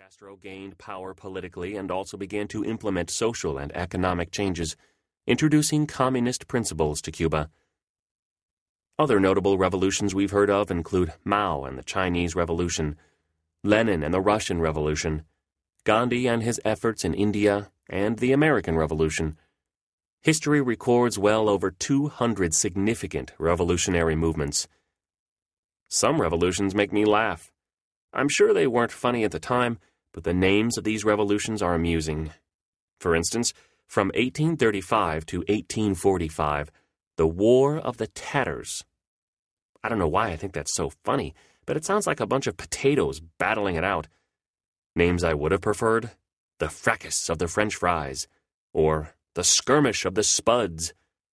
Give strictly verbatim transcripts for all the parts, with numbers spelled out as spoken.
Castro gained power politically and also began to implement social and economic changes, introducing communist principles to Cuba. Other notable revolutions we've heard of include Mao and the Chinese Revolution, Lenin and the Russian Revolution, Gandhi and his efforts in India, and the American Revolution. History records well over two hundred significant revolutionary movements. Some revolutions make me laugh. I'm sure they weren't funny at the time, but the names of these revolutions are amusing. For instance, from eighteen thirty-five to eighteen forty-five, the War of the Tatters. I don't know why I think that's so funny, but it sounds like a bunch of potatoes battling it out. Names I would have preferred: the Fracas of the French Fries, or the Skirmish of the Spuds.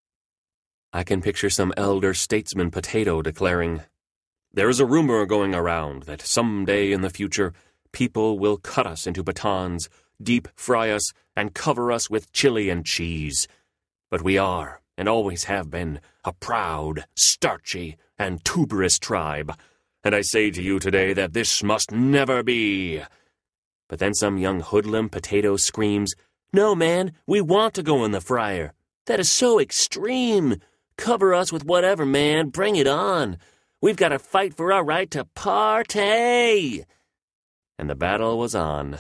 I can picture some elder statesman potato declaring, "There is a rumor going around that someday in the future, people will cut us into batons, deep fry us, and cover us with chili and cheese. But we are, and always have been, a proud, starchy, and tuberous tribe. And I say to you today that this must never be." But then some young hoodlum potato screams, "No, man, we want to go in the fryer. That is so extreme. Cover us with whatever, man. Bring it on. We've got to fight for our right to party." And the battle was on.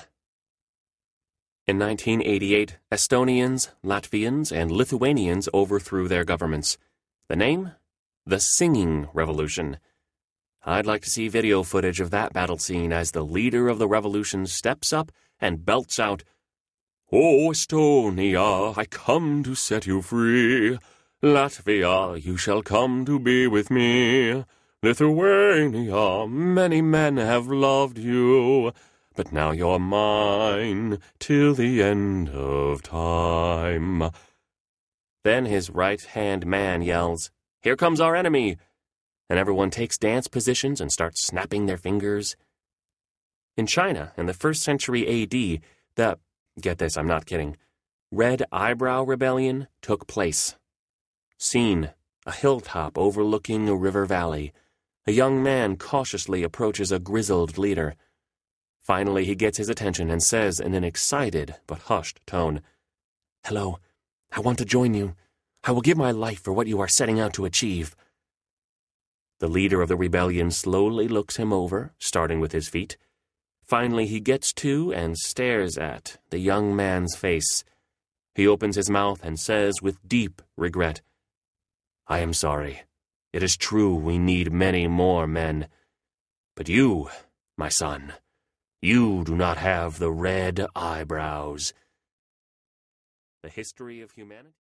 In nineteen eighty-eight, Estonians, Latvians, and Lithuanians overthrew their governments. The name? The Singing Revolution. I'd like to see video footage of that battle scene as the leader of the revolution steps up and belts out, "O Estonia, I come to set you free. Latvia, you shall come to be with me. Lithuania, many men have loved you, but now you're mine till the end of time." Then his right-hand man yells, "Here comes our enemy!" And everyone takes dance positions and starts snapping their fingers. In China, in the first century A D, the, get this, I'm not kidding, Red Eyebrow Rebellion took place. Scene: a hilltop overlooking a river valley. A young man cautiously approaches a grizzled leader. Finally, he gets his attention and says in an excited but hushed tone, "Hello, I want to join you. I will give my life for what you are setting out to achieve." The leader of the rebellion slowly looks him over, starting with his feet. Finally, he gets to and stares at the young man's face. He opens his mouth and says with deep regret, "I am sorry. It is true we need many more men. But you, my son, you do not have the red eyebrows." The history of humanity?